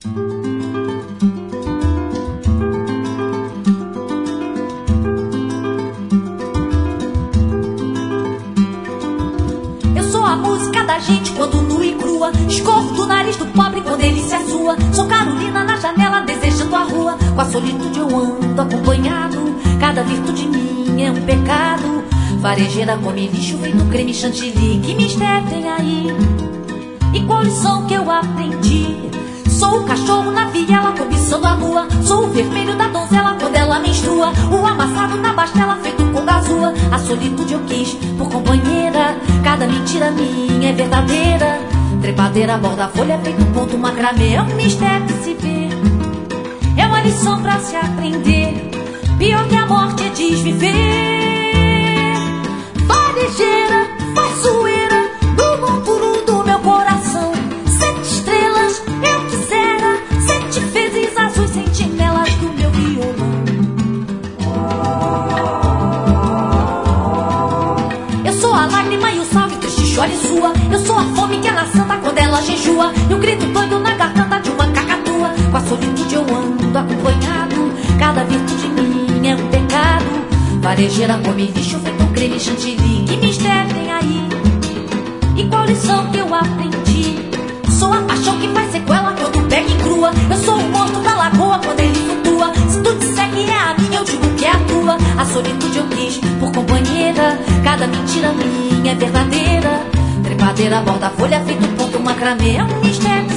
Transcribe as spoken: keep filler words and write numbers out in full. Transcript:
Da gente quando nua e crua, escorro do nariz do pobre quando ele se assua. Sou Carolina na janela desejando a rua, com a solitude eu ando acompanhado. Cada virtude minha é um pecado. Varejeira come lixo feito creme chantilly. Que mistério tem aí? E qual lição que eu aprendi? Sou o cachorro na viela cobiçando a lua. Sou o vermelho da donzela quando ela menstrua. O amassado na bastela feito com gazua. A solitude eu quis por companheira. Cada mentira minha é verdadeira. Trepadeira, borda, folha, feito ponto, macramê. É um mistério que se vê. É uma lição pra se aprender. Pior que a morte é desviver. Varejeira, faiçoeira, do bom puro do meu coração. Sete estrelas eu quisera, sete vezes azuis sentinelas do meu violão. Eu sou a lágrima e o salve triste chore sua. Eu sou a fome que ela santa quando ela jejua. E o grito doido na garganta de uma cacatua. Com a solitude eu ando acompanhado. Cada virtude minha é um pecado. Varejeira come lixo feito creme chantilly. Que mistério tem aí? E qual lição que eu aprendi? Sou a paixão que faz sequela quando pega em crua. Eu sou o morto da lagoa quando ele flutua. Se tu disser que é a minha, eu digo que é a tua. A solitude eu quis por companheira. Cada mentira minha é verdadeira. Trepadeira, borda, folha, feito ponto, macramê. É um mistério